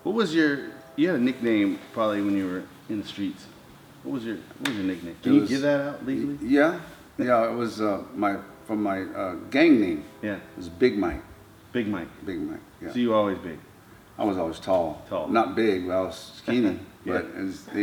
What was you had a nickname probably when you were in the streets. What was your nickname? Can you give that out legally? Yeah. It was from my gang name. Yeah. It was Big Mike. Big Mike. Big Mike. Yeah. So you were always big. I was always tall. Tall. Not big, but I was skinny. Yeah. But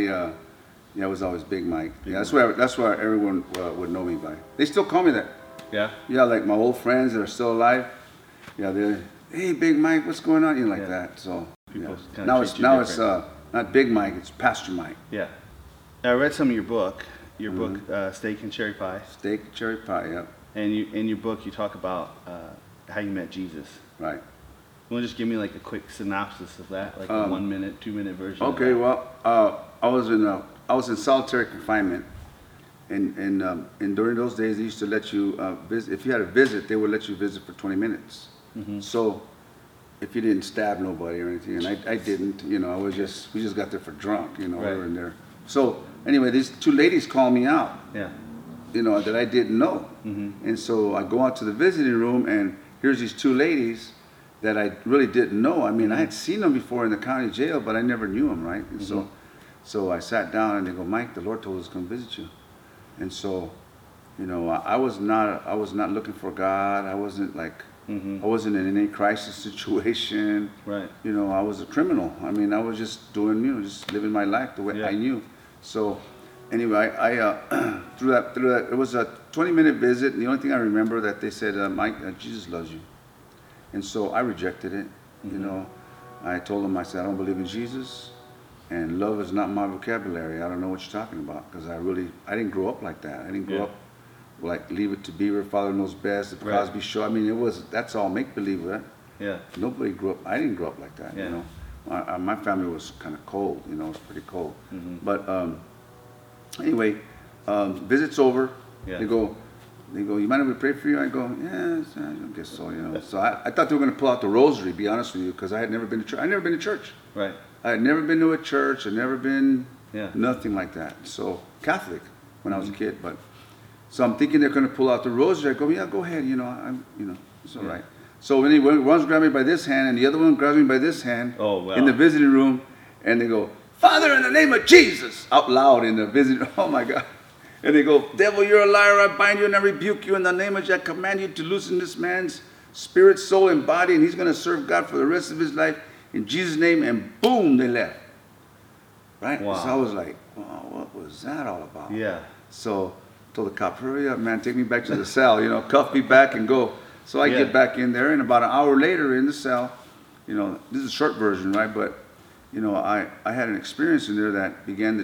it was always Big Mike. Big That's where everyone would know me by. They still call me that. Yeah. Yeah, like my old friends that are still alive. Yeah, they're, hey, Big Mike, what's going on? Like that. So people now it's not Big Mike, it's Pastor Mike. Yeah. I read some of your book. Your book, Steak and Cherry Pie. Steak and Cherry Pie, yeah. And in your book, you talk about how you met Jesus. Right. You want to just give me like a quick synopsis of that, like a 1 minute, 2 minute version? Okay, well, I was in solitary confinement, and during those days they used to let you visit. If you had a visit, they would let you visit for 20 minutes. Mm-hmm. So if you didn't stab nobody or anything, and I didn't, we just got there for drunk, Right. We were in there. So anyway, these two ladies called me out. Yeah. That I didn't know. Mm-hmm. And so I go out to the visiting room, and here's these two ladies that I really didn't know. I mean, I had seen them before in the county jail, but I never knew them, right? And so I sat down, and they go, Mike, the Lord told us to come visit you. And so, I was not looking for God. I wasn't I wasn't in any crisis situation. Right. I was a criminal. I mean, I was just doing, just living my life the way I knew. So anyway, I through that, it was a 20-minute visit, and the only thing I remember that they said, Mike, Jesus loves you. And so I rejected it. I told them, I said, I don't believe in Jesus, and love is not my vocabulary. I don't know what you're talking about, because I didn't grow up like that. I didn't grow up like Leave It to Beaver, Father Knows Best, The Cosby Show. I mean, that's all make-believe, right? Yeah. Nobody grew up, I didn't grow up like that, My family was kind of cold, it was pretty cold. Mm-hmm. But anyway, visit's over. Yeah. They go, you mind if we pray for you? I go, yes, I guess so, So I thought they were going to pull out the rosary, be honest with you, because I had never been to church. I'd never been to church. Right. I had never been to a church. I'd never been nothing like that. So Catholic when I was a kid, but so I'm thinking they're going to pull out the rosary. I go, yeah, go ahead. It's all right. So anyway, one's grabbing me by this hand, and the other one grabs me by this hand. Oh, wow. In the visiting room, and they go, Father, in the name of Jesus, out loud in the visiting. Oh my God. And they go, devil, you're a liar. I bind you and I rebuke you in the name of Jesus. I command you to loosen this man's spirit, soul, and body, and he's going to serve God for the rest of his life in Jesus' name. And boom, they left. Right? Wow. So I was like, wow, what was that all about? Yeah. So I told the cop, hurry up, man, take me back to the cell, cuff me back and go. So I get back in there, and about an hour later in the cell, this is a short version, right? But, I had an experience in there that began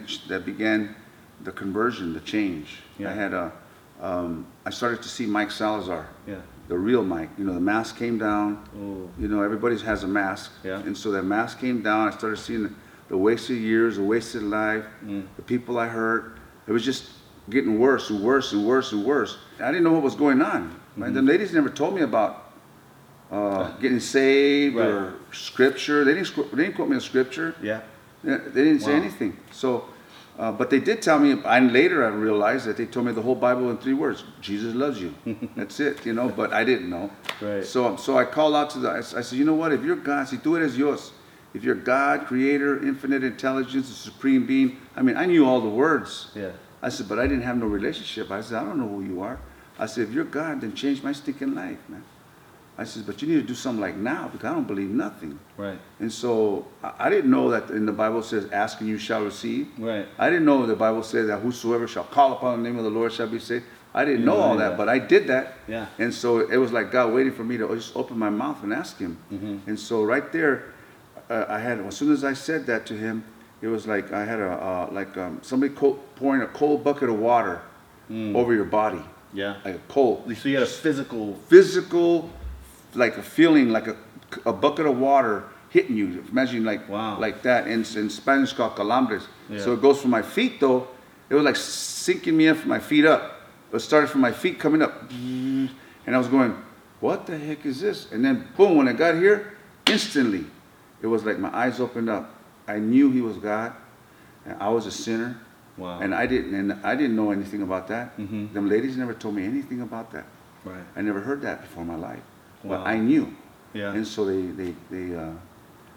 the conversion, the change. Yeah. I started to see Mike Salazar, the real Mike. The mask came down. Ooh. Everybody has a mask. Yeah. And so that mask came down. I started seeing the wasted years, the wasted life, the people I hurt. It was just getting worse and worse and worse and worse. I didn't know what was going on. Right? The ladies never told me about getting saved or scripture. They didn't quote me a scripture. Yeah. They didn't say anything. So. But they did tell me, and later I realized that they told me the whole Bible in 3 words. Jesus loves you. That's it, but I didn't know. Right. So I called out to I said, you know what, if you're God, see, tú eres Dios. If you're God, creator, infinite intelligence, the supreme being, I mean, I knew all the words. Yeah. I said, but I didn't have no relationship. I said, I don't know who you are. I said, if you're God, then change my stinking life, man. I said, but you need to do something like now, because I don't believe nothing. Right. And so I didn't know that in the Bible says, ask and you shall receive. Right. I didn't know the Bible says that whosoever shall call upon the name of the Lord shall be saved. I didn't know all that, but I did that. Yeah. And so it was like God waiting for me to just open my mouth and ask him. Mm-hmm. And so right there, as soon as I said that to him, it was like I had somebody pouring a cold bucket of water over your body. Yeah. Like a cold. So you had a physical, like a feeling, like a bucket of water hitting you. Imagine like that. In Spanish called calambres. Yeah. So it goes from my feet though. It was like sinking me in from my feet up. It started from my feet coming up. And I was going, what the heck is this? And then boom, when I got here, instantly, it was like my eyes opened up. I knew he was God. And I was a sinner. Wow. And I didn't know anything about that. Mm-hmm. Them ladies never told me anything about that. Right. I never heard that before in my life. Wow. But I knew. Yeah. And so they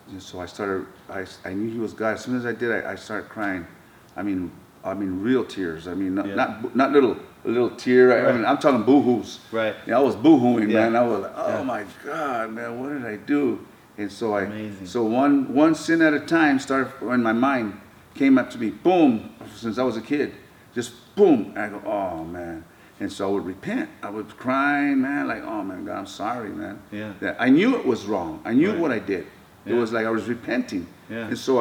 And so I started. I knew he was God. As soon as I did, I started crying. I mean, real tears. I mean, not little tear. Right. I mean, I'm talking boo-hoos. Right. Yeah, I was boo-hooing, Yeah. man. I was like, oh Yeah. my God, man, what did I do? And so Amazing. so one sin at a time started in my mind, came up to me, boom, since I was a kid, just boom. And I go, oh man. And so I would repent. I would cry, man, like, oh my God, I'm sorry, man. Yeah. That I knew it was wrong. I knew Right. what I did. It Yeah. was like I was repenting. Yeah. And so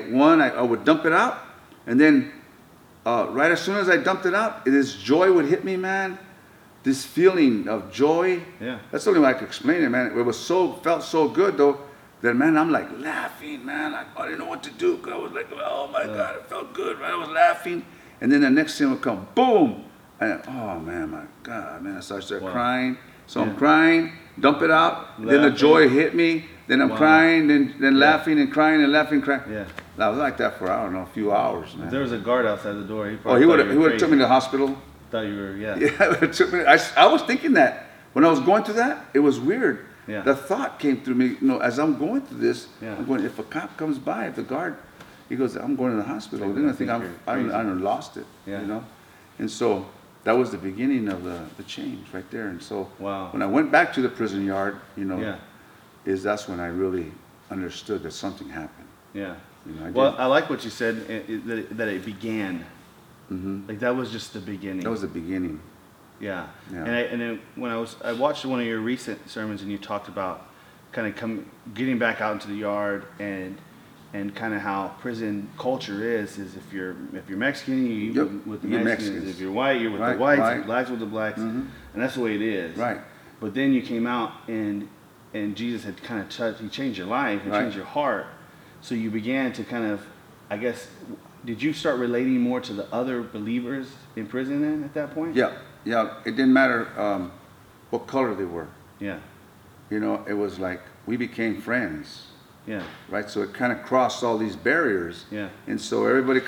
I would dump it out, and then right as soon as I dumped it out, this joy would hit me, man. This feeling of joy. Yeah. That's the only way I could explain it, man. It was felt so good though, that man, I'm like laughing, man. I didn't know what to do. 'Cause I was like, oh my God, it felt good, man. I was laughing. And then the next thing would come, boom. And oh man, my God, man. So I started crying. So I'm crying, dump it out. Then the Laughing. joy hit me. Then I'm crying, then laughing and crying and laughing, crying. Yeah. I was like that for, I don't know, a few hours, man. If there was a guard outside the door, he Oh, probably he thought would you were have took me crazy. to the hospital. Thought you were, yeah. Yeah, it took me. I was thinking that when I was going through that, it was weird. Yeah. The thought came through me, as I'm going through this. Yeah. I'm going, if a cop comes by, if the guard, he goes, I'm going to the hospital. They're gonna think you're I crazy. lost it. Yeah. And so that was the beginning of the change right there. And so Wow. when I went back to the prison yard, Yeah. that's when I really understood that something happened. Yeah. I Well, did. I like what you said, that it began. Mhm. Like that was just the beginning. That was the beginning. Yeah. Yeah. And then when I watched one of your recent sermons, and you talked about kind of getting back out into the yard and kind of how prison culture is if you're Mexican, you eat Yep. with the You eat Mexicans. Mexicans. If you're white, you're with Right, the whites. right. Blacks with the blacks, Mhm. and that's the way it is. Right. But then you came out and Jesus had kind of touched. He changed your life. He Right. changed your heart. So you began to kind of, I guess, did you start relating more to the other believers in prison then at that point? Yeah. It didn't matter what color they were. Yeah. It was like we became friends. Yeah. Right, so it kind of crossed all these barriers. Yeah. And so everybody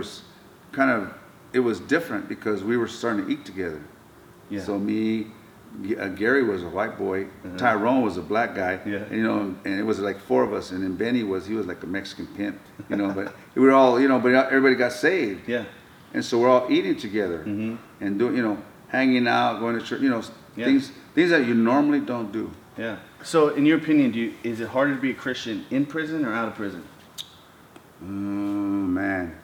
it was different because we were starting to eat together. Yeah. So Gary was a white boy, Tyrone was a black guy. Yeah. And it was like four of us, and then Benny he was like a Mexican pimp, but we were all, but everybody got saved. Yeah. And so we're all eating together Mhm. and doing, hanging out, going to church, Yeah. things that you normally don't do. Yeah. So, in your opinion, is it harder to be a Christian in prison or out of prison? Man,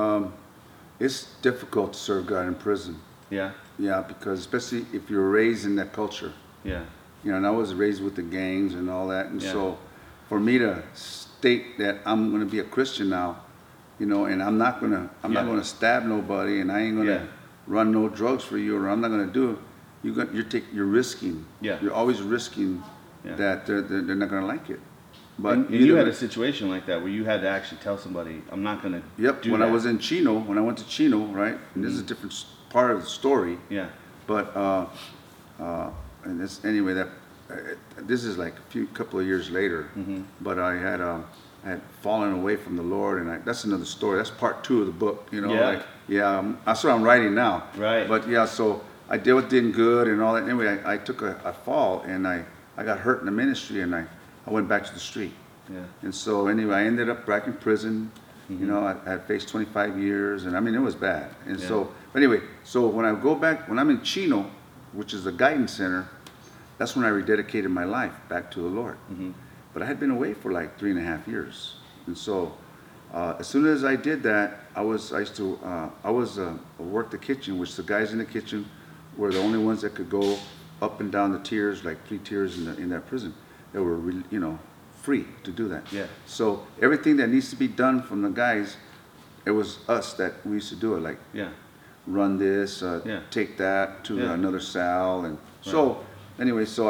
it's difficult to serve God in prison. Yeah. Yeah, because especially if you're raised in that culture. Yeah. And I was raised with the gangs and all that, and Yeah. so for me to state that I'm going to be a Christian now, and I'm not gonna stab nobody, and I ain't gonna Yeah. run no drugs for you, or I'm not gonna do. You're risking. Yeah. You're always risking Yeah. that they're not gonna like it. But And you had a situation like that where you had to actually tell somebody, "I'm not going to." Yep. When I was in Chino, when I went to Chino, right, and this is a different part of the story. Yeah. But and this anyway this is like couple of years later. Mm-hmm. But I had fallen away from the Lord, and that's another story. That's part 2 of the book. Yeah. That's what I'm writing now. Right. But yeah, so I didn't good and all that. Anyway, I took a fall, and I got hurt in the ministry, and I went back to the street. Yeah. And so anyway, I ended up back in prison. Mm-hmm. I had faced 25 years, and I mean, it was bad. And Yeah. so, but anyway, so when I'm in Chino, which is the guidance center, that's when I rededicated my life back to the Lord. Mm-hmm. But I had been away for like 3.5 years. And so, as soon as I did that, I used to work the kitchen, which the guys in the kitchen were the only ones that could go up and down the tiers, like 3 tiers in that prison. They were, free to do that. Yeah. So everything that needs to be done from the guys, it was us that we used to do it. Like Yeah. run this, Yeah. take that to Yeah. another cel, and so anyway, so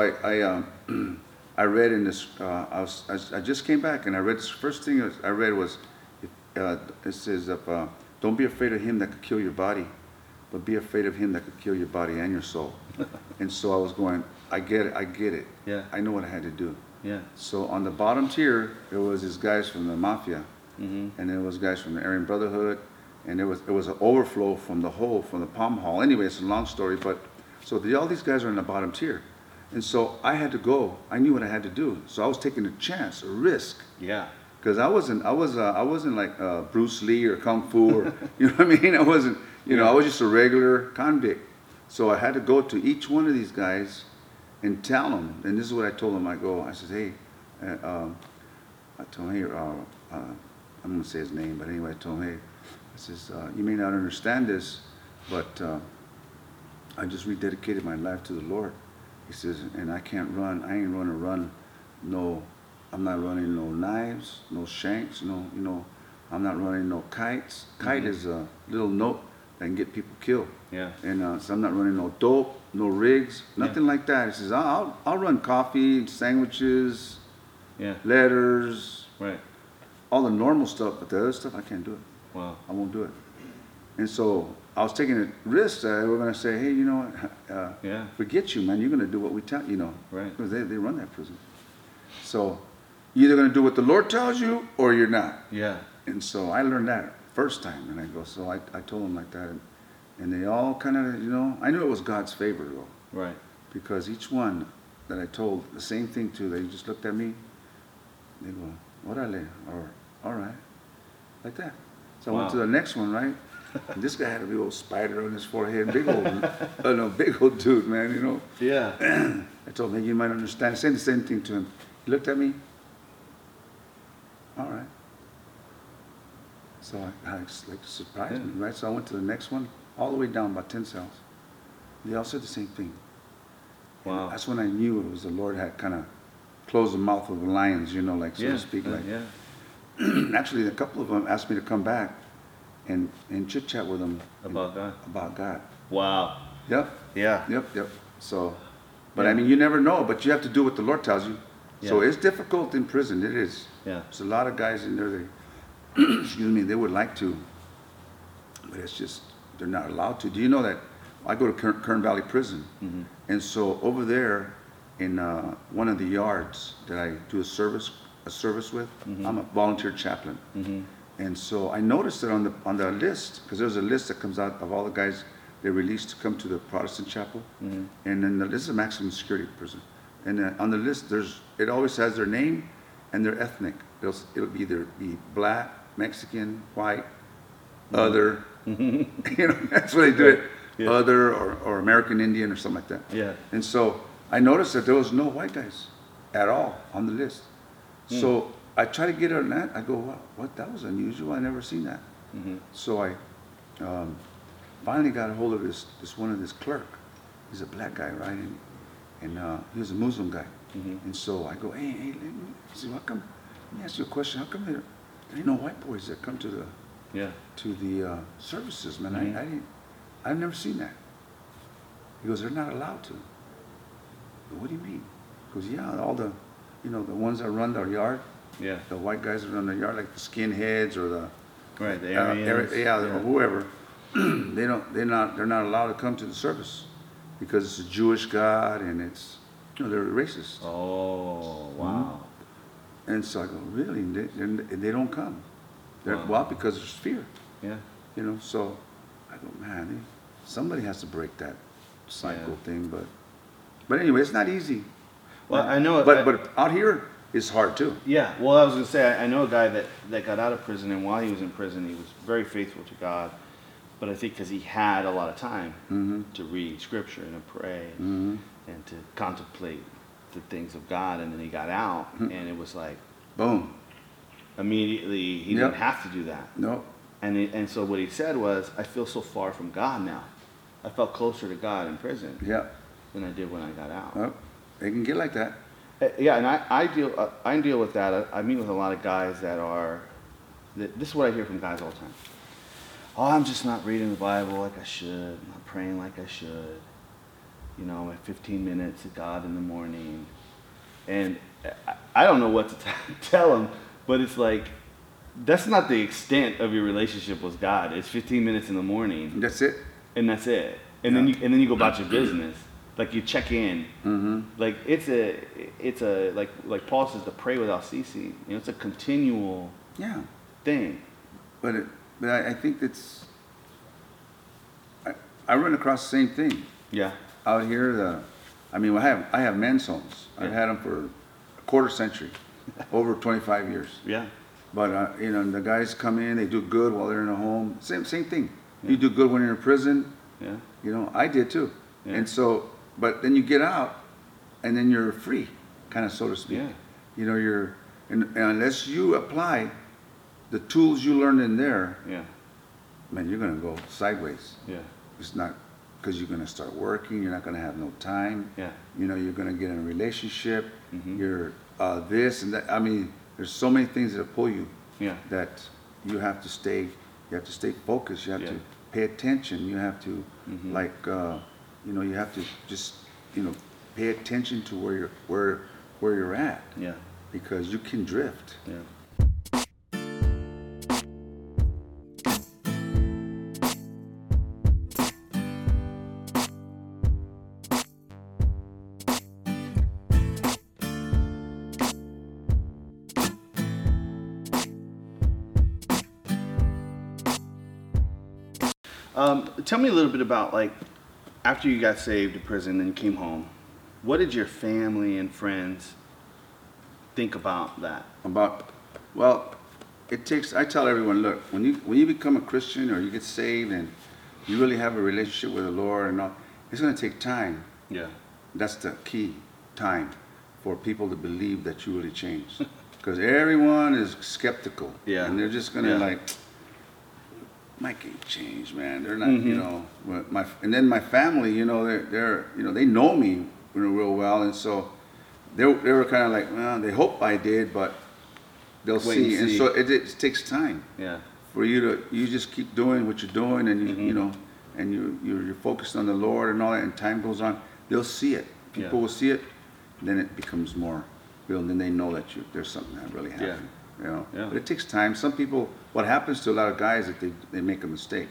I read in this. I just came back, and I read this first thing I read was it says don't be afraid of him that could kill your body, but be afraid of him that could kill your body and your soul. And so I was going, I get it. Yeah. I know what I had to do. Yeah. So on the bottom tier, there was these guys from the mafia, Mm-hmm. and there was guys from the Aryan Brotherhood, and it was an overflow from the Palm Hall. Anyway, it's a long story, but so all these guys are in the bottom tier, And so I had to go. I knew what I had to do. So I was taking a chance, a risk. Yeah. Because I wasn't like Bruce Lee or Kung Fu or, you know what I mean? I wasn't, I was just a regular convict. So I had to go to each one of these guys and tell them, and this is what I told them. I said, hey, I told him, hey, I'm going to say his name, but anyway, I told him, hey, I says, you may not understand this, but I just rededicated my life to the Lord. He says, and I ain't going to run I'm not running no knives, no shanks, I'm not running no kites. Kite is a little note that can get people killed. Yeah. And so I'm not running no dope, no rigs, nothing like that. He says, I'll run coffee, sandwiches, letters, right, all the normal stuff, but the other stuff I can't do it. Wow. I won't do it. And so I was taking a risk that we're going to say, hey, you know what, forget you, man. You're going to do what we tell you, Right. because they run that prison. So you're either going to do what the Lord tells you or you're not. Yeah. And so I learned that first time, and I go, so I told them like that, and they all kind of, I knew it was God's favor, though. Right. Because each one that I told the same thing to, they just looked at me, they go, orale, or all right, like that. So I went to the next one, right? And this guy had a big old spider on his forehead, big old dude, man, Yeah. I told him, hey, you might understand. I said the same thing to him. He looked at me, all right. So I surprised me, right? So I went to the next one, all the way down, about 10 cells. They all said the same thing. Wow. And that's when I knew it was the Lord had kind of closed the mouth of the lions, so to speak. Actually, a couple of them asked me to come back and chit chat with them About God. About God. Wow. Yep. Yeah. Yep. So, but I mean, you never know. But you have to do what the Lord tells you. So it's difficult in prison. It is. Yeah. There's a lot of guys in there. Excuse me. They would like to, but it's just they're not allowed to. Do you know that I go to Kern Valley Prison, and so over there in one of the yards that I do a service with, I'm a volunteer chaplain. And so I noticed that on the list, because there's a list that comes out of all the guys they released to come to the Protestant chapel, and then this is a maximum security prison. And on the list, it always has their name and their ethnic. It'll either be black, Mexican, white, other. That's what they do it. Yeah. Other or American Indian or something like that. Yeah. And so I noticed that there was no white guys at all on the list. So I try to get on that. I go, wow, what? That was unusual. I never seen that. So I finally got a hold of this clerk. He's a black guy, right? And he was a Muslim guy. And so I go, hey, he said, how come? Let me ask you a question. How come there ain't no white boys that come to the services, man? I've never seen that. He goes, they're not allowed to. I go, what do you mean? He goes, yeah, all the ones that run their yard. Yeah. The white guys that run the yard, like the skinheads or the Aryans. Or whoever. They're not allowed to come to the service because it's a Jewish God and it's they're racist. Oh, wow. And so I go, really? They don't come. Well, because there's fear. Yeah. So I go, man, somebody has to break that cycle thing. But anyway, it's not easy. Well, I know. But out here, it's hard too. Yeah. Well, I was going to say, I know a guy that got out of prison, and while he was in prison, he was very faithful to God. But I think because he had a lot of time to read scripture and to pray and to contemplate the things of God, and then he got out, and it was like, boom. Immediately, he didn't have to do that. No. And so what he said was, I feel so far from God now. I felt closer to God in prison than I did when I got out. Well, they can get like that. Yeah, and I deal with that. I meet with a lot of guys this is what I hear from guys all the time. Oh, I'm just not reading the Bible like I should. I'm not praying like I should. My 15 minutes of God in the morning. And I don't know what to tell them, but it's like, that's not the extent of your relationship with God. It's 15 minutes in the morning. That's it. And that's it. And then you go about your business. Like you check in. Like it's a like Paul says, to pray without ceasing. It's a continual thing. But I think that's I run across the same thing. Yeah. Out here, I mean, I have men's homes. I've Yeah. had them for a quarter century, over 25 years. Yeah. But you know, the guys come in, they do good while they're in a home. Same thing. Yeah. You do good when you're in prison. Yeah. You know, I did too. Yeah. And so, but then you get out, and then you're free, kind of, so to speak. Yeah. You know, and unless you apply the tools you learned in there, Yeah. man, you're gonna go sideways. Yeah. It's not because you're gonna start working. You're not gonna have no time. Yeah. You know, you're gonna get in a relationship. Mhm. You're this and that. I mean, there's so many things that pull you. Yeah. That you have to stay. You have to stay focused. You have Yeah. to pay attention. You have to Mhm. like you know, you have to just, you know, pay attention to where you're at, Yeah. because you can drift. Yeah. Tell me a little bit about, like, after you got saved in prison and came home, what did your family and friends think about that? Well, it takes. I tell everyone, look, when you become a Christian or you get saved and you really have a relationship with the Lord and all, it's going to take time. Yeah. That's the key, time, for people to believe that you really changed. Because everyone is skeptical. Yeah. And they're just going to Yeah. like, Mike ain't changed, man. They're not, Mhm. you know. And then my family, you know, they're you know, they know me real well, and so they were kind of like, well, they hope I did, but they'll Wait and see. And see. so it takes time Yeah. for you just keep doing what you're doing, and Mhm. you know, and you're focused on the Lord and all that, and time goes on, they'll see it. People Yeah. will see it, then it becomes more real, and then they know that there's something that really happened. You know, Yeah. but it takes time. Some people, what happens to a lot of guys is that they make a mistake,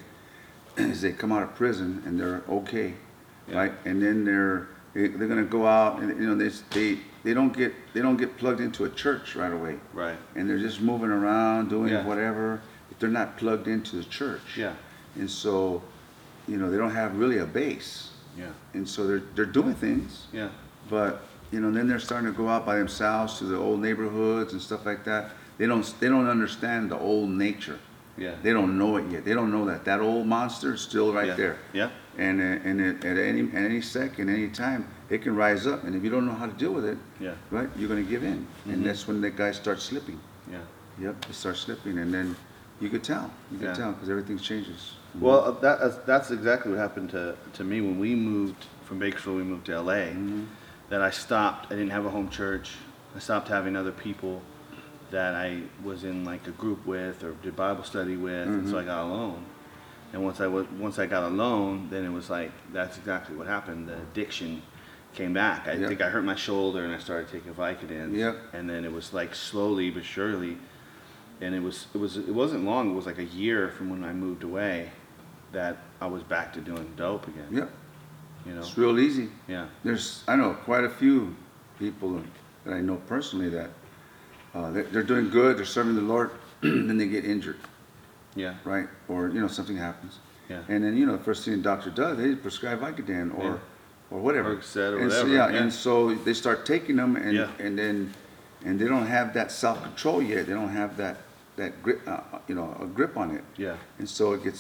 is they come out of prison and they're okay, Yeah. right, and then they're gonna go out and, you know, they don't get plugged into a church right away. Right. And they're just moving around doing Yeah. whatever, but they're not plugged into the church. Yeah. And so, you know, they don't have really a base. Yeah. And so they're doing things, Yeah. but you know, then they're starting to go out by themselves to the old neighborhoods and stuff like that. They don't understand the old nature. Yeah. They don't know it yet. They don't know that old monster is still right Yeah. there. Yeah. And at any second, any time, it can rise up. And if you don't know how to deal with it, Yeah. right, you're gonna give in. Mhm. And that's when the guy starts slipping. Yeah. Yep, they start slipping, and then you could tell. You could Yeah. tell because everything changes. Well, that's exactly what happened to me when we moved from Bakersfield. We moved to LA. Mhm. That I stopped. I didn't have a home church. I stopped having other people that I was in like a group with or did Bible study with, and so I got alone. And once I got alone, then it was like that's exactly what happened. The addiction came back. I Yep. think I hurt my shoulder and I started taking Vicodin. Yep. And then it was like slowly but surely, and it wasn't long. It was like a year from when I moved away that I was back to doing dope again. Yep, You know. it's real easy. Yeah. I know quite a few people that I know personally that they're doing good, they're serving the Lord, then they get injured, Yeah. right? Or, you know, something happens. Yeah. And then, you know, the first thing the doctor does, they prescribe Vicodin or whatever. Percocet or And so, whatever, yeah, yeah. and so they start taking them, and Yeah. and they don't have that self-control yet. They don't have that grip, you know, a grip on it. Yeah. And so it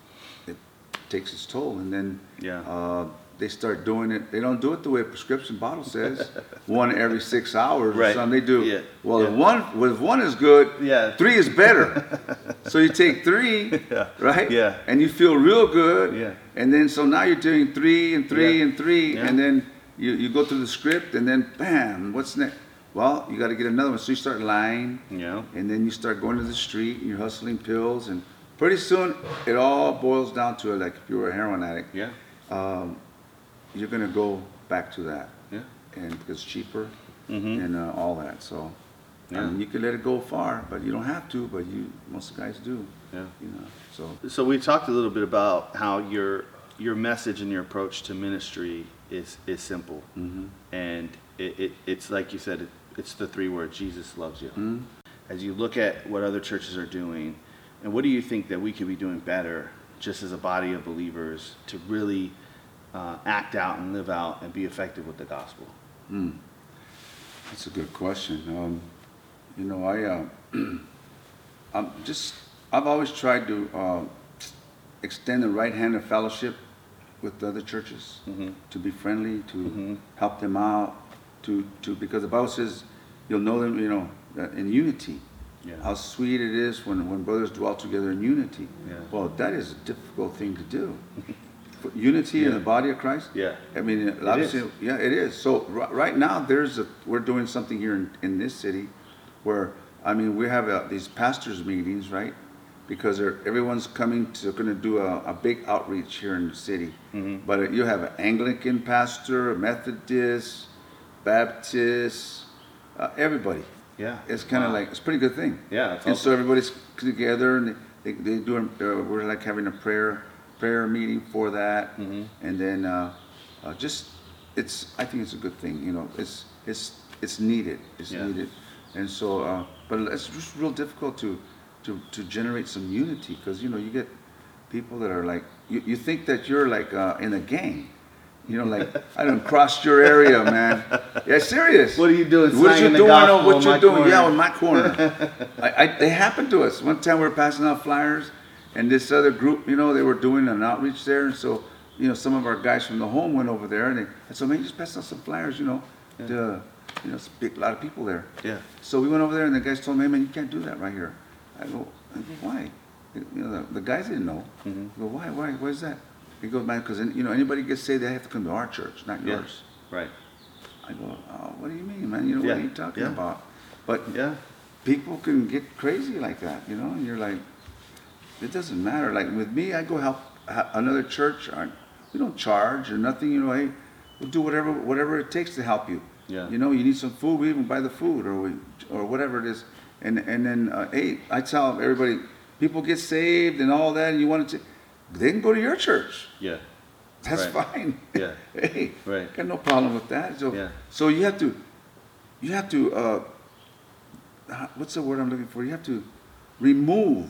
takes its toll, and then Yeah. they start doing it. They don't do it the way a prescription bottle says, one every 6 hours or Right. something. They do, Yeah. well, Yeah. if one is good, Yeah. 3 is better. So you take 3, Yeah. right? Yeah. And you feel real good. Yeah. And then, so now you're doing 3 and 3 Yeah. and 3, Yeah. and then you go through the script, and then bam, what's next? Well, you got to get another one. So you start lying. Yeah. And then you start going to the street and you're hustling pills, and pretty soon it all boils down to, like, if you were a heroin addict, Yeah. you're gonna go back to that, Yeah. and because it's cheaper Mhm. and all that. So I Yeah. mean, you can let it go far, but you don't have to. But most guys do. Yeah. You know. So So we talked a little bit about how your message and your approach to ministry is simple, Mhm. and it's like you said, it's the 3 words: Jesus loves you. Mhm. As you look at what other churches are doing, and what do you think that we could be doing better, just as a body of believers, to really act out and live out and be effective with the gospel? That's a good question. You know, I've always tried to extend the right hand of fellowship with the other churches, to be friendly, to help them out, because the Bible says you'll know them, you know, in unity. Yeah. How sweet it is when brothers dwell together in unity. Yeah. Well, that is a difficult thing to do. Unity in the body of Christ. Yeah. I mean, obviously, yeah, it is. So right now, we're doing something here in this city, where I mean, we have these pastors' meetings, right? Because everyone's going to do a big outreach here in the city. But you have an Anglican pastor, a Methodist, Baptist, everybody. Yeah. It's kind of like, it's a pretty good thing. Yeah. It's And awesome. so everybody's together, and they do. We're like having a prayer meeting for that, and then I think it's a good thing. You know, it's needed. It's needed, and so but it's just real difficult to generate some unity, because you know, you get people that are like, you think that you're like in a gang. You know, like, I done crossed your area, man. Yeah, serious. What are you doing? What you slanging the doing? gospel What in you my doing? corner? Yeah, in my corner. They happened to us. One time we were passing out flyers, and this other group, you know, they were doing an outreach there, and so, you know, some of our guys from the home went over there, and so, man, just pass out some flyers, you know, to, you know, a lot of people there. Yeah. So we went over there, and the guys told me, hey, man, you can't do that right here. I go, why? You know, the guys didn't know. I go, why? Why is that? He goes, man, because, you know, anybody gets saved, they have to come to our church, not yours. Right. I go, oh, what do you mean, man? You know, what are you talking about? But Yeah. people can get crazy like that, you know, and you're like, it doesn't matter. Like with me, I go help another church. We don't charge or nothing, you know. Hey, we'll do whatever it takes to help you. Yeah. You know, you need some food, we even buy the food, or whatever it is. And then hey, I tell everybody, people get saved and all that, and you want to, they can go to your church. Yeah. That's Right. fine. Yeah. Hey, Right. got no problem with that. So Yeah. so you have to what's the word I'm looking for? You have to remove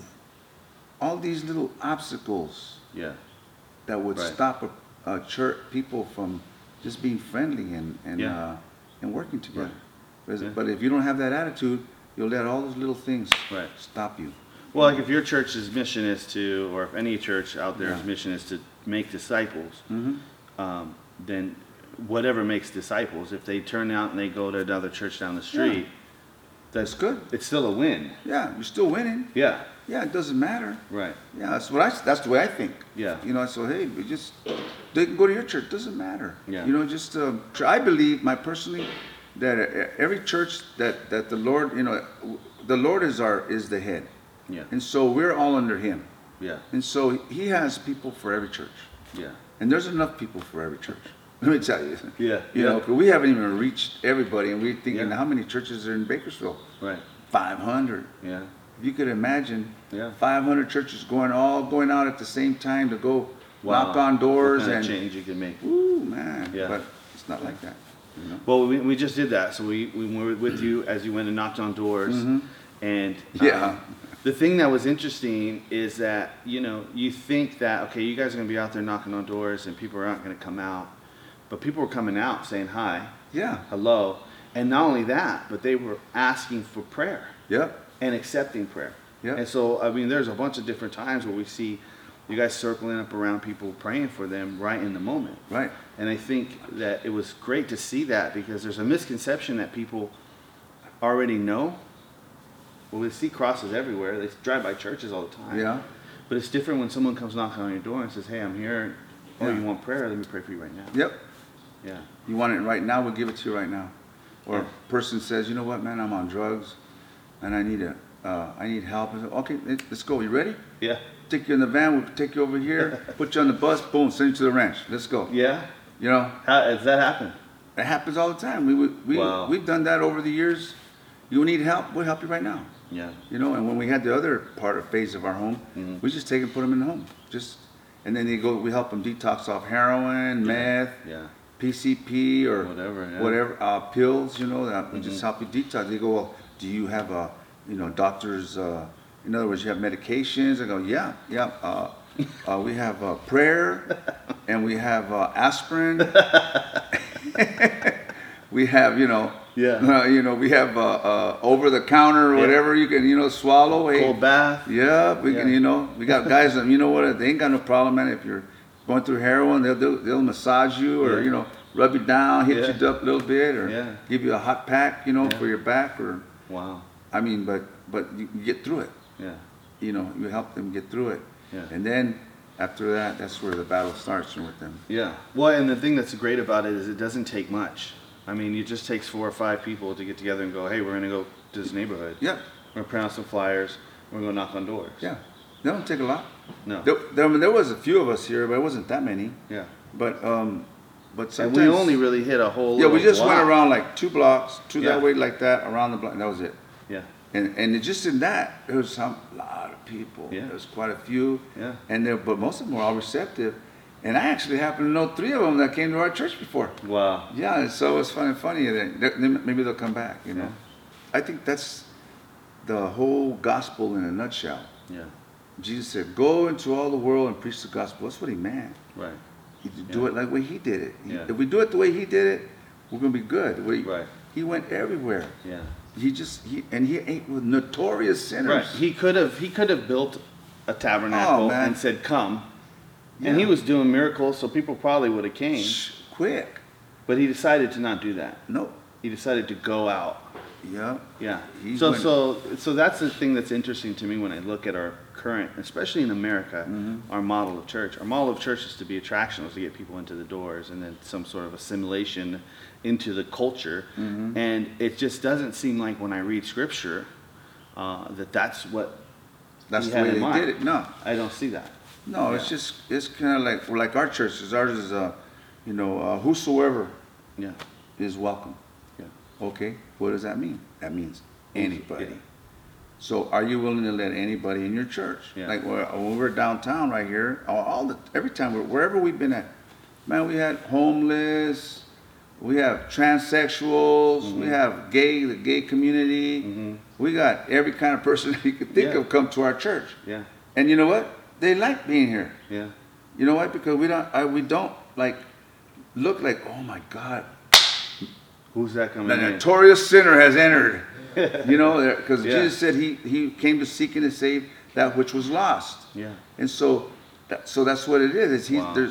all these little obstacles Yeah. that would Right. stop a church people from just being friendly and Yeah. working together. Right. Yeah. But if you don't have that attitude, you'll let all those little things Right. stop you. Well, like if your church's mission is to, or if any church out there's Yeah. mission is to make disciples, Mm-hmm. then whatever makes disciples, if they turn out and they go to another church down the street, That's good. it's still a win. Yeah, you're still winning. Yeah. Yeah, it doesn't matter. Right. Yeah, that's the way I think. Yeah. You know, so hey, they can go to your church. Doesn't matter. Yeah. You know, just I believe, personally, that every church that the Lord, you know, the Lord is the head, Yeah. and so we're all under Him, Yeah. and so He has people for every church, Yeah. and there's enough people for every church. Let me tell you. Yeah. You know, 'cause we haven't even reached everybody, and we're thinking, Yeah. how many churches are in Bakersfield? Right. 500. Yeah. If you could imagine, Yeah. 500 churches going out at the same time to go Wow. knock on doors what kind and of change you can make. ooh, man. Yeah. But it's not like that. You know? Well, we just did that. So we were with you as you went and knocked on doors. And Yeah. the thing that was interesting is that, you know, you think that, okay, you guys are going to be out there knocking on doors and people aren't going to come out. But people were coming out saying hi, Yeah. hello. And not only that, but they were asking for prayer Yep. and accepting prayer. Yeah. And so, I mean, there's a bunch of different times where we see you guys circling up around people praying for them right in the moment. Right. And I think that it was great to see that, because there's a misconception that people already know. Well, we see crosses everywhere. They drive by churches all the time. Yeah. But it's different when someone comes knocking on your door and says, hey, I'm here. Oh, Yeah. you want prayer? Let me pray for you right now. Yep. Yeah. You want it right now? We'll give it to you right now. Or Yeah. a person says, you know what, man, I'm on drugs, and I need help. I say, okay, let's go. You ready? Yeah. Take you in the van. We'll take you over here. Put you on the bus. Boom. Send you to the ranch. Let's go. Yeah? You know. How does that happen? It happens all the time. Wow. We've done that over the years. You need help? We'll help you right now. Yeah. You know, and when we had the other phase of our home, we just take and put them in the home. And then we help them detox off heroin, meth, Yeah. PCP, or Whatever, pills. You know, that we just help you detox. They go, well, do you have doctors? In other words, you have medications? I go, yeah. We have prayer. and we have aspirin. We have, we have over the counter or whatever you can, swallow. Cold bath. Yeah, we can, we got guys that, what, they ain't got no problem, man. If you're going through heroin, they'll massage you or, rub you down, hit you up a little bit, or give you a hot pack, for your back, or. Wow. I mean, but you get through it. Yeah. You help them get through it. Yeah. And then after that, that's where the battle starts with them. Yeah. Well, and the thing that's great about it is it doesn't take much. I mean, it just takes 4 or 5 people to get together and go, hey, we're going to go to this neighborhood. Yeah. We're going to print out some flyers. We're going to knock on doors. Yeah. They don't take a lot. No. There was a few of us here, but it wasn't that many. Yeah. But sometimes. And we only really hit a whole we just block. went around like 2 blocks, that way like that, around the block. That was it. Yeah. And it just in that, there was a lot of people. Yeah. There was quite a few. Yeah. But most of them were all receptive. And I actually happen to know 3 of them that came to our church before. Wow. Yeah, so it's funny. Maybe they'll come back, Yeah. I think that's the whole gospel in a nutshell. Yeah. Jesus said, go into all the world and preach the gospel. That's what he meant. Right. Do it like the way he did it. Yeah. If we do it the way he did it, we're going to be good. Right. He went everywhere. Yeah. He ate with notorious sinners. Right. He could have built a tabernacle and said, come. Yeah. And he was doing miracles, so people probably would have came. Quick. But he decided to not do that. Nope. He decided to go out. Yeah. Yeah. So that's the thing that's interesting to me when I look at our current, especially in America, our model of church. Our model of church is to be attractional, to get people into the doors, and then some sort of assimilation into the culture. And it just doesn't seem like when I read scripture that's the way they did it. No, I don't see that. No, it's kind of like our church. Ours is whosoever is welcome. Yeah. Okay, what does that mean? That means anybody. So are you willing to let anybody in your church? Yeah. Like when we're downtown right here, every time wherever we've been at, man, we had homeless, we have transsexuals, we have the gay community. We got every kind of person you could think of come to our church. Yeah. And you know what? They like being here. Yeah. You know what? Because we don't like look like, oh my God, who's that coming the in? notorious sinner has entered. Because Jesus said he came to seek and to save that which was lost. Yeah. And so that's what it is. There's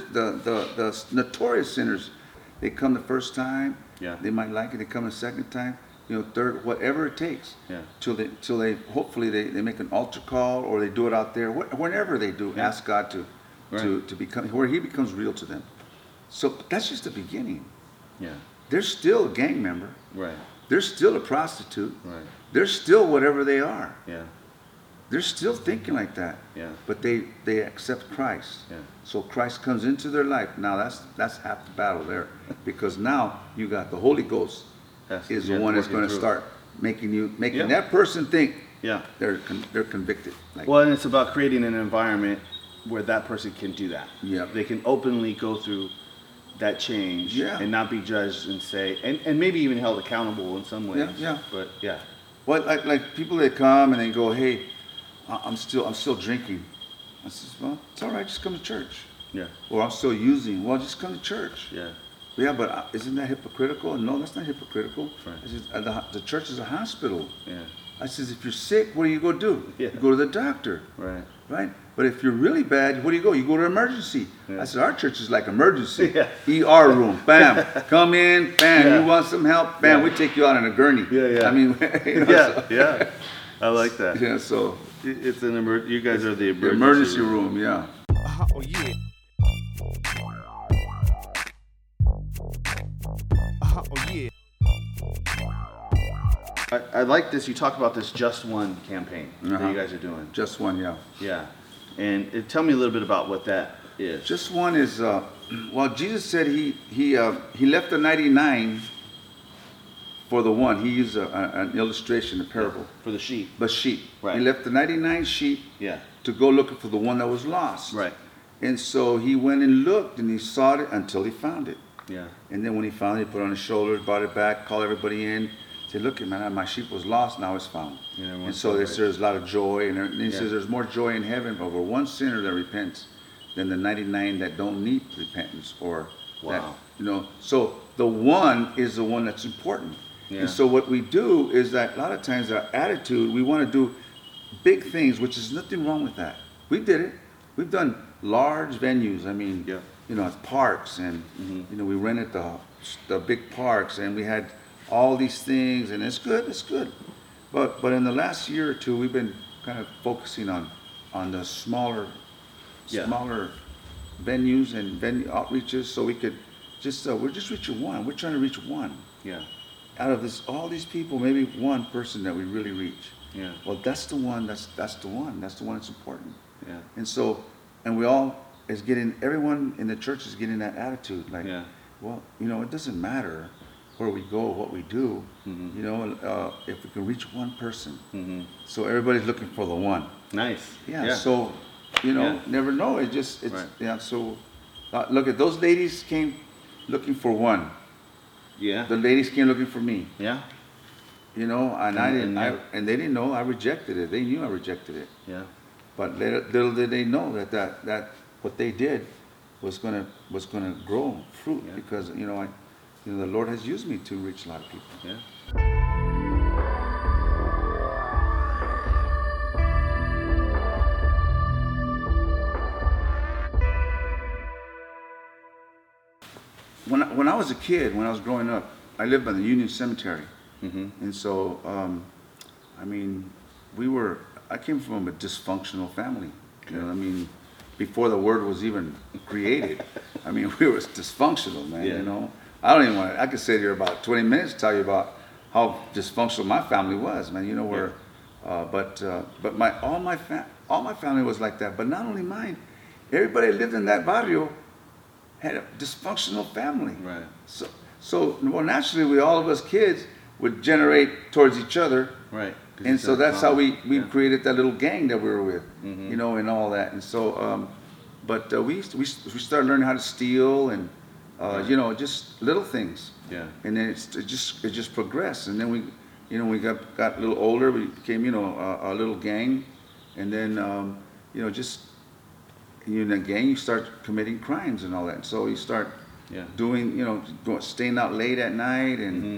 the notorious sinners. They come the first time. Yeah. They might like it. They come the second time. Third, whatever it takes. Yeah. Till they hopefully they make an altar call or they do it out there. Whenever they do, ask God to become where He becomes real to them. So that's just the beginning. Yeah. They're still a gang member. Right. They're still a prostitute. Right. They're still whatever they are. Yeah. They're still thinking like that. Yeah. But they accept Christ. Yeah. So Christ comes into their life. Now that's half the battle there, because now you got the Holy Ghost is the one that's going to start making that person think. Yeah. They're convicted. Well, and it's about creating an environment where that person can do that. Yeah. They can openly go through that change and not be judged and say, and maybe even held accountable in some ways. Yeah, yeah. But yeah. Well, like people that come and they go, hey, I'm still drinking. I says, well, it's all right, just come to church. Yeah. Or I'm still using. Well, just come to church. Yeah. Yeah, but isn't that hypocritical? No, that's not hypocritical. Right. I says, the church is a hospital. Yeah. I says, if you're sick, what do you go do? Yeah. You go to the doctor. Right. Right? But if you're really bad, where do you go? You go to emergency. Yeah. I said, our church is like emergency. Yeah. ER room. Bam. Come in. Bam. Yeah. You want some help? Bam. Yeah. We take you out in a gurney. Yeah, yeah. I mean, yeah. I like that. Yeah, so. It's you guys are the emergency room, yeah. Oh, yeah. Oh, yeah. I like this. You talk about this Just One campaign that you guys are doing. Just One, yeah. Yeah. And tell me a little bit about what that is. Just One is, well, Jesus said he left the 99 for the one. He used an illustration, a parable. For the sheep. But sheep. Right. He left the 99 sheep to go looking for the one that was lost. Right. And so he went and looked and he sought it until he found it. Yeah. And then when he found it, he put it on his shoulders, brought it back, called everybody in. Said, look, man, my sheep was lost, now it's found. Yeah, and so there's a lot of joy. And he says there's more joy in heaven over one sinner that repents than the 99 that don't need repentance or that, Wow. you know. So the one is the one that's important. Yeah. And so what we do is that a lot of times our attitude, we want to do big things, which is nothing wrong with that. We did it. We've done large venues. I mean, Yeah. you know, parks, and you know, we rented the big parks, and we had all these things, and it's good. It's good. But in the last year or two, we've been kind of focusing on the smaller Yeah. smaller venues and venue outreaches, so we could just we're just reaching one. We're trying to reach one Yeah. out of all these people, maybe one person that we really reach. Yeah. Well, that's the one. That's the one. That's the one that's important. Yeah. And so, and we all is getting, everyone in the church is getting that attitude, like, Yeah. well, you know, it doesn't matter where we go, what we do, Mhm. you know, if we can reach one person. Mm-hmm. So everybody's looking for the one. Nice. Yeah. So, you know, Yeah. never know. It's Right. yeah. So, look at those ladies came looking for one. Yeah. The ladies came looking for me. Yeah. You know, and I didn't. And- And they didn't know I rejected it. They knew I rejected it. Yeah. But little did they know that what they did was gonna grow fruit, Yeah. because you know the Lord has used me to reach a lot of people. Yeah. When I was a kid, when I was growing up, I lived by the Union Cemetery, Mm-hmm. and so I mean, I came from a dysfunctional family. You know, I mean, before the word was even created, I mean, we were dysfunctional, man. Yeah. You know, I don't even want. I could sit here about 20 minutes to tell you about how dysfunctional my family was, man. You know where, but all my family was like that. But not only mine, everybody that lived in that barrio had a dysfunctional family. Right. So well, naturally, all of us kids would generate towards each other. Right. 'Cause And it's so a that's how we common- created that little gang that we were with, Mhm. you know, and all that. And so, we started learning how to steal, and you know, just little things. Yeah. And then it just progressed. And then we got a little older. We became, you know, a little gang, and then you know, just in a gang, you start committing crimes and all that. And so you start Yeah. doing, you know, staying out late at night, and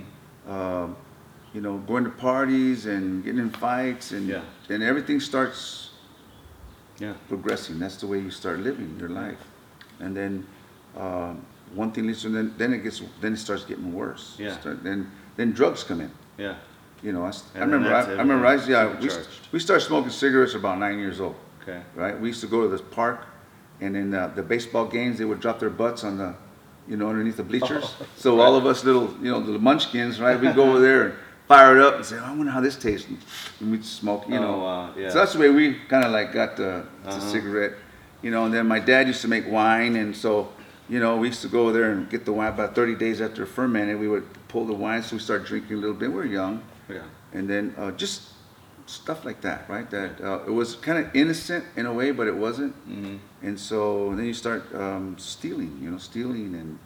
you know, going to parties and getting in fights, and Yeah. and everything starts Yeah. progressing. That's the way you start living your life. And then one thing leads to, then it starts getting worse. Yeah. Then drugs come in. Yeah. You know, I And then remember that's I remember everything supercharged. we started smoking cigarettes about 9 years old. Okay. Right? We used to go to this park, and in the baseball games, they would drop their butts on the, you know, underneath the bleachers. So all of us little, you know, the munchkins, right? We'd go over there and fire it up and say, I wonder how this tastes. And we'd smoke, you know. Oh, wow. Yeah. So that's the way we kind of like got the cigarette, you know. And then my dad used to make wine, and so, you know, we used to go over there and get the wine. About 30 days after it fermented, we would pull the wine, so we started drinking a little bit. We were young. Yeah. And then just stuff like that, right? That it was kind of innocent in a way, but it wasn't. Mm-hmm. And so then you start stealing, and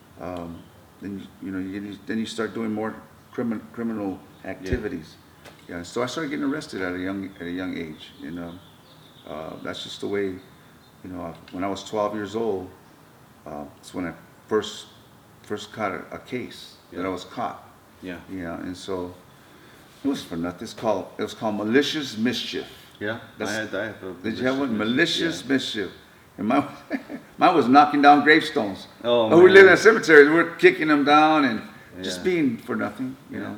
then then you start doing more criminal activities. Yeah. So I started getting arrested at a young age, and that's just the way. You know, when I was 12 years old, that's when I first caught a case that I was caught. Yeah. Yeah, and so it was for nothing. It was called malicious mischief. Yeah. That's- I had a Did you have one? Malicious Yeah. mischief. And mine was knocking down gravestones. Oh, we man. lived in a cemetery. We were kicking them down and just Yeah. being for nothing, you Yeah. know.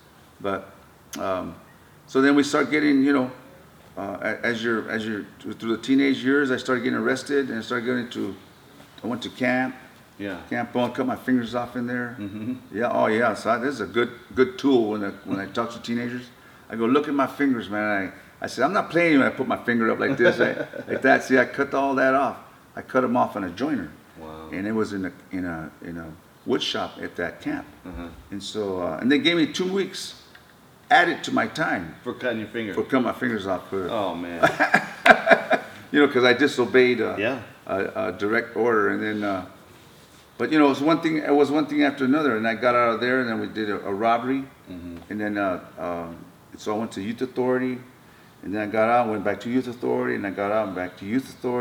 So then we start getting, you know, as you're through the teenage years, I started getting arrested, and I went to camp. Yeah. Camp Bone, cut my fingers off in there. Mm-hmm. Yeah, oh yeah. So this is a good tool when I talk to teenagers. I go, look at my fingers, man. I said, I'm not playing when I put my finger up like this, like that. See, I cut all that off. I cut them off on a joiner. Wow. And it was in a wood shop at that camp. Uh-huh. And so and they gave me 2 weeks added to my time For cutting your finger. for cutting my fingers off. Oh man. You know, because I disobeyed Yeah. a direct order, and then. But you know, it was one thing after another, and I got out of there, and then we did a robbery, Mm-hmm. and then so I went to youth authority, and then I got out, went back to youth authority, and I got out and back to youth authority,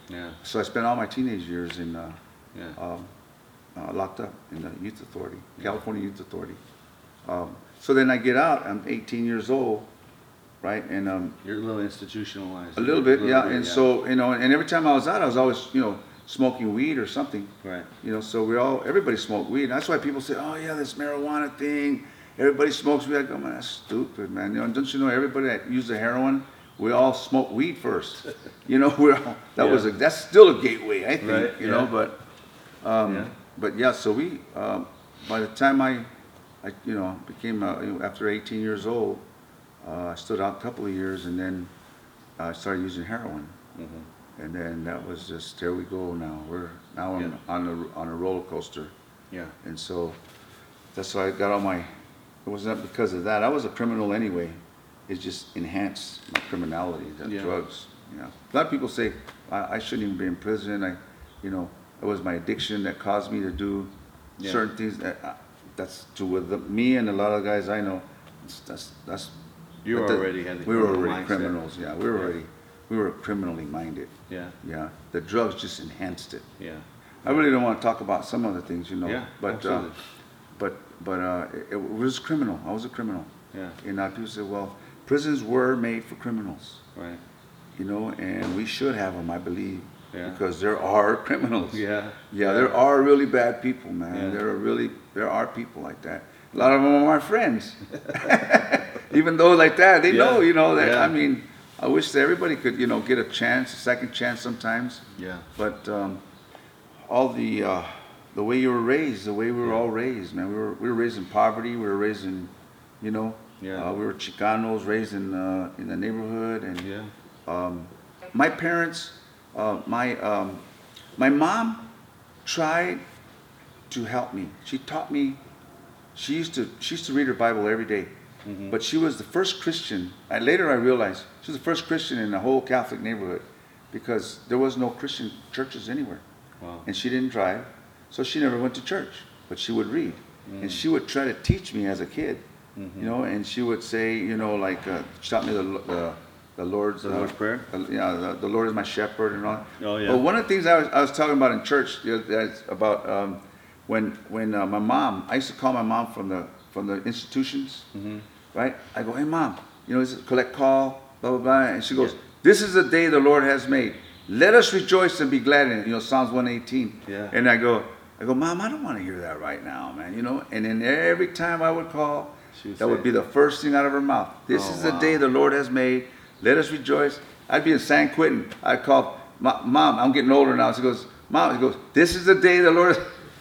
Yeah. So I spent all my teenage years in Yeah. locked up in the Youth Authority, California Youth Authority. So then I get out. I'm 18 years old, right? And You're a little institutionalized. a little bit, yeah. And yeah. so and every time I was out, I was always smoking weed or something. Right. So everybody smoked weed. That's why people say, oh yeah, this marijuana thing. Everybody smokes weed. I go, man, that's stupid, man. Don't you know everybody that used the heroin, we all smoke weed first. That's still a gateway, I think. Right, You know, yeah. but yeah. So we, by the time I became after 18 years old, I stood out a couple of years, and then I started using heroin. Mm-hmm. And then that was just, there we go now. I'm Yeah. on a roller coaster. Yeah. And so that's why I got all my, it wasn't because of that. I was a criminal anyway. It just enhanced my criminality, the Yeah. drugs. A lot of people say I shouldn't even be in prison. It was my addiction that caused me to do Yeah. certain things. That's me and a lot of guys I know. That's You but already had the we were criminal already mindset. criminals. Yeah, we were criminally minded. Yeah. Yeah, the drugs just enhanced it. Yeah. I really don't want to talk about some other things, Yeah. but Absolutely. it was criminal. I was a criminal. Yeah. And people say, well, prisons were made for criminals, Right. and we should have them, I believe, Yeah. because there are criminals. Yeah. Yeah, there are really bad people, man. Yeah. There are people like that. A lot of them are my friends. Even though like that, they Yeah. know, that. Yeah. I mean, I wish that everybody could, get a chance, a second chance sometimes. Yeah. But all the way you were raised, the way we were all raised, man. We were raised in poverty. We were raised in, Yeah. we were Chicanos, raised in the neighborhood, and Yeah. my parents, my mom tried to help me. She taught me. She used to read her Bible every day. Mm-hmm. But she was the first Christian. Later I realized she was the first Christian in the whole Catholic neighborhood, because there was no Christian churches anywhere. Wow. And she didn't drive, so she never went to church. But she would read, and she would try to teach me as a kid, and she would say, she taught me the Lord's Prayer. The Lord is my shepherd and all. Oh, yeah. But one of the things I was talking about in church, that's about when my mom, I used to call my mom from the institutions, right? I go, hey mom, this is collect call, blah blah blah, and she goes, Yeah. this is the day the Lord has made. Let us rejoice and be glad in it. Psalms 118. Yeah. And I go, Mom, I don't want to hear that right now, man. And then every time I would call, She would that would say be the first thing out of her mouth. This Oh, is the wow. day the Lord has made. Let us rejoice. I'd be in San Quentin. I'd call, Mom, I'm getting older now. She goes, this is the day the Lord.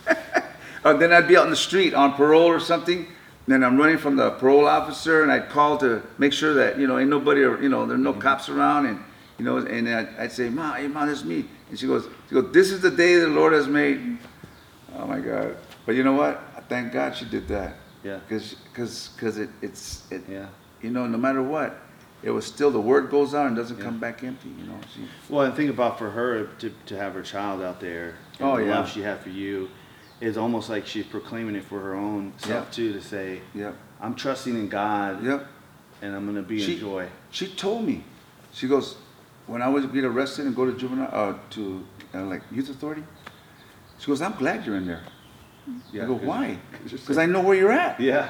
Or then I'd be out in the street on parole or something. Then I'm running from the parole officer, and I'd call to make sure that ain't nobody, there's no cops around, and and I'd say, Mom, hey Mom, this is me. And she goes, this is the day the Lord has made. Oh my God! But you know what? Thank God she did that. Yeah. Because it's Yeah. no matter what, it was still, the word goes out and doesn't come back empty. Well, and think about for her to have her child out there, and Oh, the yeah. love she had for you, is almost like she's proclaiming it for her own self Yeah. too, to say, Yep. I'm trusting in God, Yep. and I'm going to be in joy. She told me. She goes, when I was get arrested and go to juvenile like youth authority, she goes, I'm glad you're in there. Yeah, I go, 'cause- why? 'cause you're Because I know where you're at. Yeah.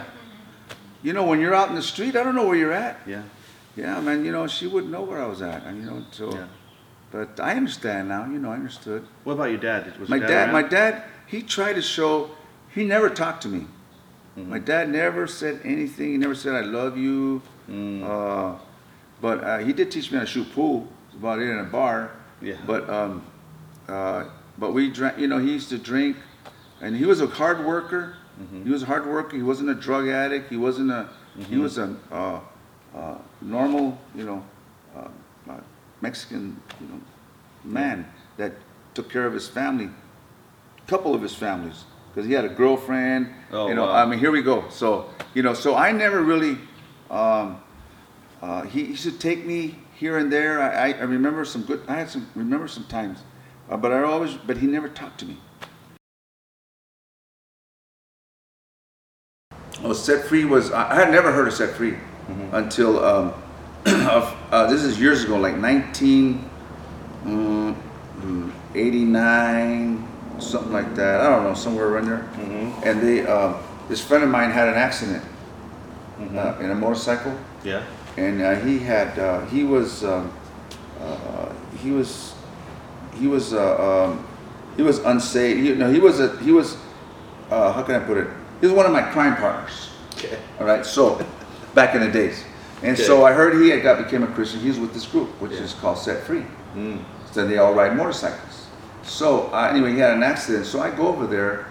When you're out in the street, I don't know where you're at. Yeah. Yeah, man. She wouldn't know where I was at. And so. Yeah. But I understand now. I understood. What about your dad? Was My your dad, around? my dad, he tried to show. He never talked to me. My dad never said anything. He never said I love you. But he did teach me how to shoot pool. That's about it in a bar. Yeah. But we drank. He used to drink, and he was a hard worker. He was a hard worker. He wasn't a drug addict. He wasn't a. He was a normal, Mexican, man that took care of his family, couple of his families, because he had a girlfriend. Oh, wow. I mean, here we go. So so I never really. He used to take me here and there. I remember some good. Remember some times, but he never talked to me. Oh, Set Free was, I had never heard of Set Free until, this is years ago, like '89, something like that. I don't know, somewhere around there. Mm-hmm. And this friend of mine had an accident Mm-hmm. in a motorcycle, Yeah. and he was unsafe. He was how can I put it? He was one of my crime partners. Okay. All right, so back in the days, and Okay. so I heard he became a Christian. He's with this group, which Yeah. is called Set Free. Mm. So they all ride motorcycles. So anyway, he had an accident. So I go over there.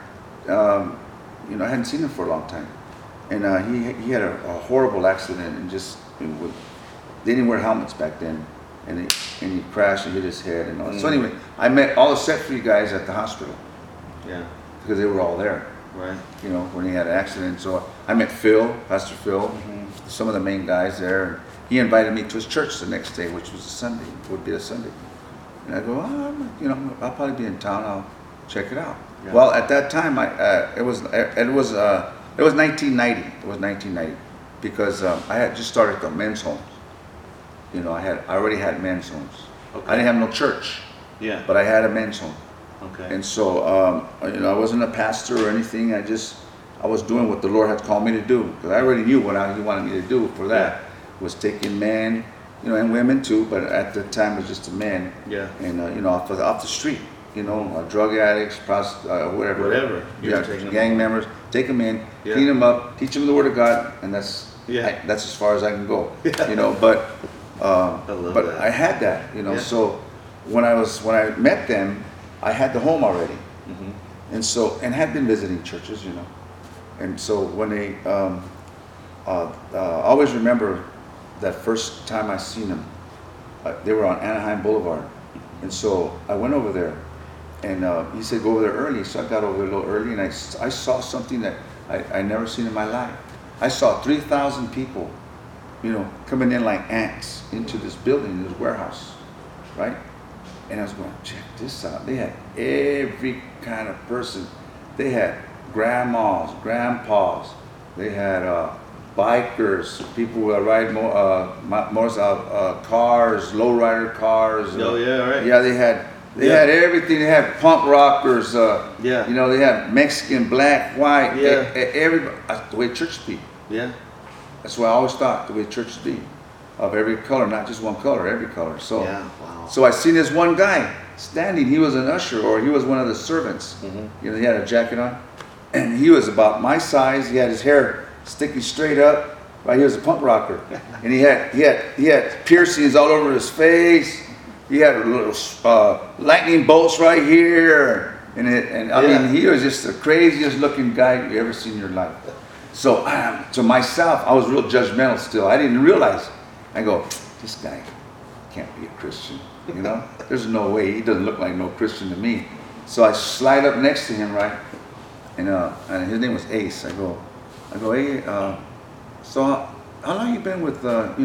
I hadn't seen him for a long time, and he had a horrible accident and just they didn't wear helmets back then, and he crashed and hit his head and all. So anyway, I met all the Set Free guys at the hospital Yeah. because they were all there. Right. When he had an accident. So I met Phil, Pastor Phil, some of the main guys there. He invited me to his church the next day, which was a Sunday, would be a Sunday. And I go, I'll probably be in town. I'll check it out. Yeah. Well, at that time, it was 1990. It was 1990 because I had just started the men's homes. I already had men's homes. Okay. I didn't have no church, Yeah. but I had a men's home. Okay. And so, I wasn't a pastor or anything. I was doing what the Lord had called me to do. Because I already knew what He wanted me to do for that. Was taking men, and women too, but at the time it was just the men. Yeah. And, off the street, drug addicts, whatever. Whatever. You're taking them gang on. members, take them in, Yeah. clean them up, teach them the Word of God, and that's as far as I can go. But love that. I had that, Yeah. So when I met them, I had the home already. Mm-hmm. And had been visiting churches, And so when they, I always remember that first time I seen them. They were on Anaheim Boulevard. And so I went over there, and he said, go over there early. So I got over there a little early, and I saw something that I never seen in my life. I saw 3,000 people, coming in like ants into this building, this warehouse, right? And I was going, check this out. They had every kind of person. They had grandmas, grandpas. They had bikers, people who ride cars, lowrider cars. Oh, yeah, right. Yeah, they had everything. They had punk rockers. Yeah. They had Mexican, black, white. Yeah. Everybody. The way churches be. Yeah. That's what I always thought. The way churches be, of every color, not just one color, every color. So. Yeah. Wow. So I seen this one guy standing. He was an usher, or he was one of the servants. Mm-hmm. He had a jacket on, and he was about my size. He had his hair sticking straight up. Right, he was a punk rocker, and he had piercings all over his face. He had little lightning bolts right here, and I mean, he was just the craziest looking guy you ever seen in your life. So to myself, I was real judgmental still. I didn't realize. I go, this guy can't be a Christian. There's no way. He doesn't look like no Christian to me. So I slide up next to him, right? And his name was Ace. I go, hey, so how long you been with,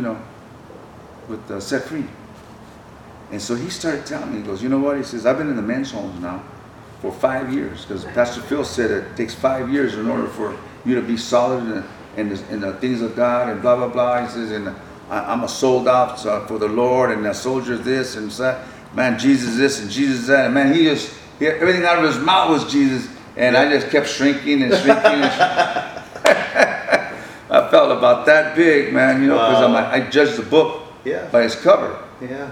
Set Free? And so he started telling me, he goes, you know what? He says, I've been in the men's homes now for 5 years, because Pastor Phil said it takes 5 years in order for you to be solid in the things of God and blah, blah, blah. He says, and I'm a sold out for the Lord, and a soldier this and that. Man, Jesus this and Jesus that. And man, everything out of his mouth was Jesus. And I just kept shrinking and shrinking and shrinking. I felt about that big, man, because I judged the book by its cover. Yeah.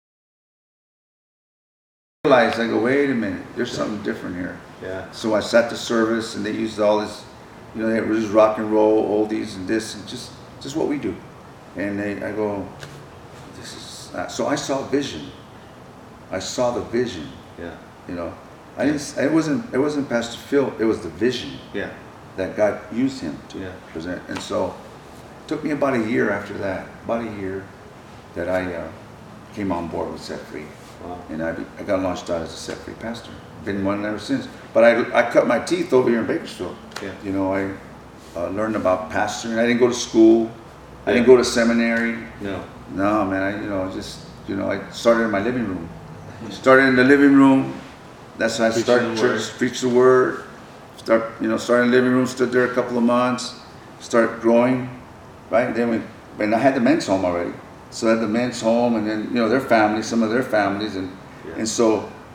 I realized, I go, wait a minute, there's something different here. Yeah. So I sat the service, and they used all this, they were just rock and roll, oldies and this, and just what we do. And I go, this is, so I saw vision. I saw the vision. Yeah. It wasn't Pastor Phil, it was the vision. Yeah. That God used him to present. And so it took me about a year after that, that I came on board with Set Free. Wow. And I got launched out as a Set Free pastor. Been one ever since. But I cut my teeth over here in Bakersfield. Yeah. I learned about pastoring. I didn't go to school. I didn't go to seminary. No. No, man. I started in my living room. Started in the living room. That's how I started church, preach the word. Started in the living room, stood there a couple of months, started growing, right? Then I had the men's home already. So I had the men's home, and then, their families, some of their families. And so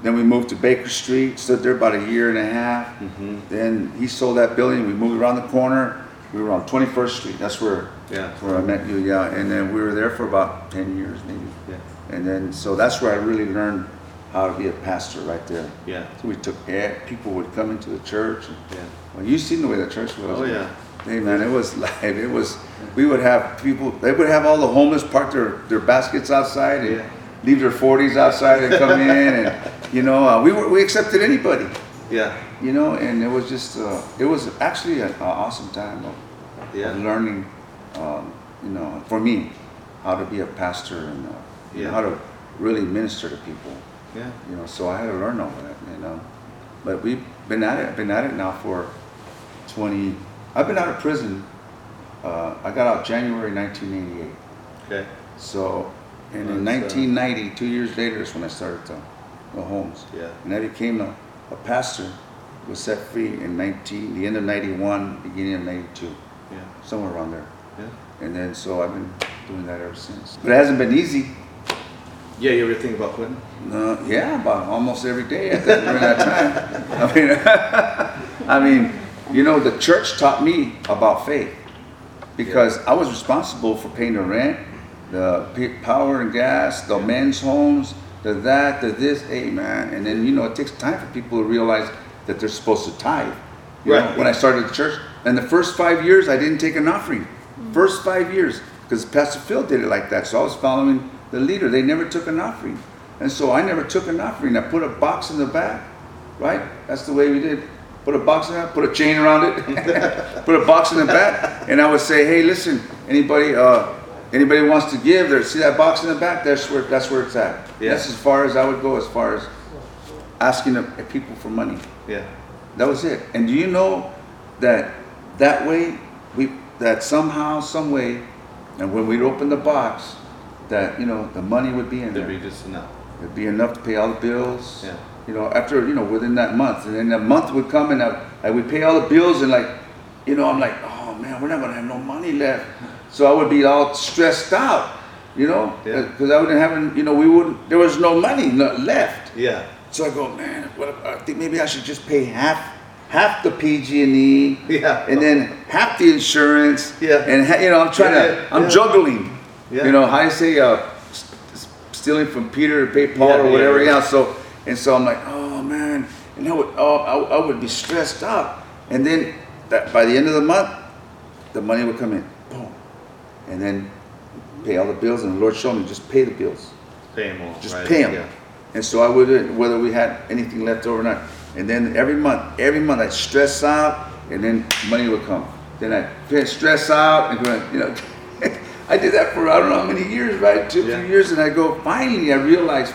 Then we moved to Baker Street, stood there about a year and a half. Then he sold that building. We moved around the corner. We were on 21st Street. That's where I met you, yeah. And then we were there for about 10 years, maybe. Yeah. And then, so that's where I really learned how to be a pastor right there. Yeah. So we took, people would come into the church. And, Yeah. well, you seen the way the church was. Oh, yeah. Hey, man, it was like, we would have people, they would have all the homeless park their baskets outside and leave their 40s outside and come in. And, you know, we accepted anybody. Yeah. You know, and it was just, it was actually an awesome time of learning, you know, for me, how to be a pastor and you know, how to really minister to people. Yeah. You know, so I had to learn all that, you know. But we've been at it. I've been at it now for 20. I've been out of prison. I got out January 1988. Okay. So, and in 1990, 2 years later, is when I started the homes. Yeah. And I became a pastor. Was set free in the end of 91, beginning of 92. Yeah. Somewhere around there. Yeah. And then so I've been doing that ever since. But it hasn't been easy. Yeah, you ever think about quitting? Yeah, about almost every day during that time. I mean, you know, the church taught me about faith because I was responsible for paying the rent, the power and gas, the men's homes, the this, hey man. And then, you know, it takes time for people to realize that they're supposed to tithe. You know, when I started the church, and the first 5 years I didn't take an offering. First 5 years, because Pastor Phil did it like that. So I was following the leader. They never took an offering. And so I never took an offering. I put a box in the back, right? That's the way we did. Put a box in that, put a chain around it, put a box in the back, and I would say, hey, listen, anybody wants to give, there, see that box in the back? That's where it's at. Yeah. That's as far as I would go, as far as asking people for money. Yeah. That was it. And do you know that way, that somehow, some way, and when we'd open the box, that, you know, the money would be in there. There'd be just enough. It'd be enough to pay all the bills. Yeah. You know, after, you know, within that month. And then the month would come and I would pay all the bills and like, you know, I'm like, oh man, we're not going to have no money left. So I would be all stressed out, you know, because I wouldn't have, you know, there was no money left. Yeah. So I go, man, I think maybe I should just pay half the PG&E, and then half the insurance, and you know, I'm trying I'm juggling, you know, how you say, stealing from Peter to pay Paul or whatever, So I'm like, oh man, and I would be stressed out, and then by the end of the month, the money would come in, boom, and then pay all the bills, and the Lord showed me just pay the bills, pay them all, just pay them. Yeah. And so I would, whether we had anything left over or not. And then every month I'd stress out, and then money would come. Then I'd stress out, and you know, I did that for I don't know how many years, right? 2 years, and I go, finally, I realized,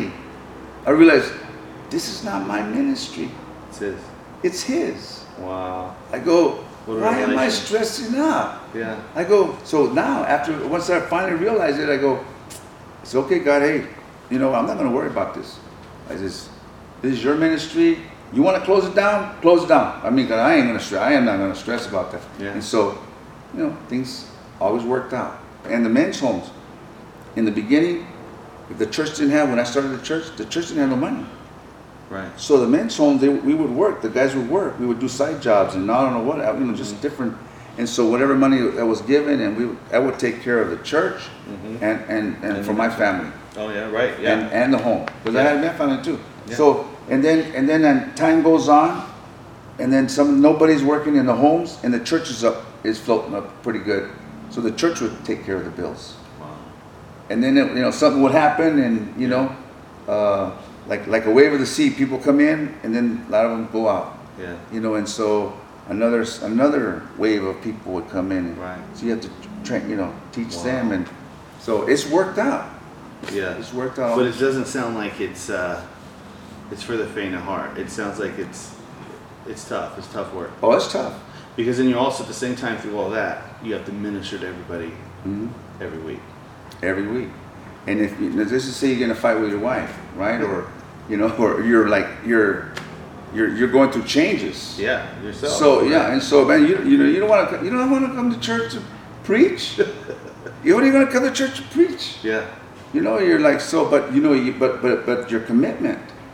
this is not my ministry. It's his. It's his. Wow. I go, why am I stressing out? Yeah. I go, so now, once I finally realized it, I go, it's okay, God, hey, you know, I'm not going to worry about this. This is your ministry. You want to close it down? Close it down. I mean, I am not going to stress about that. Yeah. And so, you know, things always worked out. And the men's homes, in the beginning, if the church didn't have, when I started the church didn't have no money. Right. So the men's homes, we would work. The guys would work. We would do side jobs and I don't know what, you know, just different. And so whatever money that was given, and I would take care of the church and for my family. Oh yeah, right. Yeah. And the home, because I had my family too. Yeah. So and then time goes on, and then nobody's working in the homes, and the church is floating up pretty good. So the church would take care of the bills. Wow. And then you know, something would happen, and you know, like a wave of the sea, people come in, and then a lot of them go out. Yeah. You know, and so another wave of people would come in. Right. So you have to train, you know, teach them, and so it's worked out. Yeah, it's worked out. But it doesn't sound like it's for the faint of heart. It sounds like it's tough. It's tough work. Oh, it's tough. Because then you also, at the same time, through all that, you have to minister to everybody every week. Every week. And if let's just say you're gonna fight with your wife, right? Or you know, or you're going through changes. Yeah, yourself. So and so man, you don't want to come to church to preach. You're only going to come to church to preach. Yeah. You know, you're like, so, but you know, but your commitment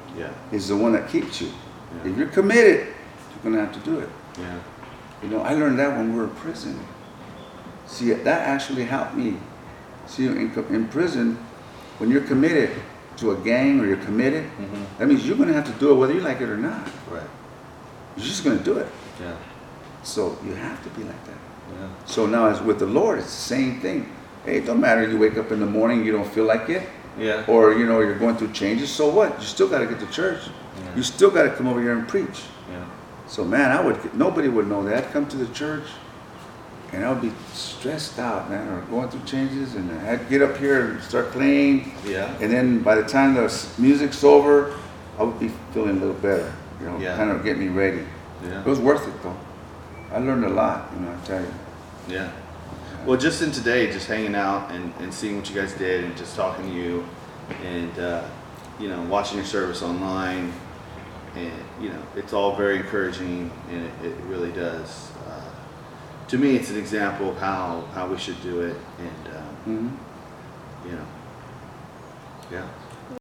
Yeah. is the one that keeps you. Yeah. If you're committed, you're going to have to do it. Yeah. You know, I learned that when we were in prison. See, that actually helped me. See, in prison, when you're committed to a gang or you're committed, that means you're going to have to do it whether you like it or not. Right. You're just going to do it. Yeah. So you have to be like that. Yeah. So now as with the Lord, it's the same thing. Hey, it don't matter, you wake up in the morning, you don't feel like it, Yeah. or you know, you're going through changes, so what? You still got to get to church. Yeah. You still got to come over here and preach. Yeah. So man, nobody would know that. I'd come to the church and I would be stressed out, man, or going through changes, and I'd get up here and start playing. Yeah. And then by the time the music's over, I would be feeling a little better, you know, Yeah. kind of get me ready. Yeah. It was worth it though. I learned a lot, you know, I tell you. Yeah. Well, just in today, just hanging out and seeing what you guys did and just talking to you and, you know, watching your service online. And, you know, it's all very encouraging, and it really does. To me, it's an example of how we should do it. And, Mhm. you know, yeah.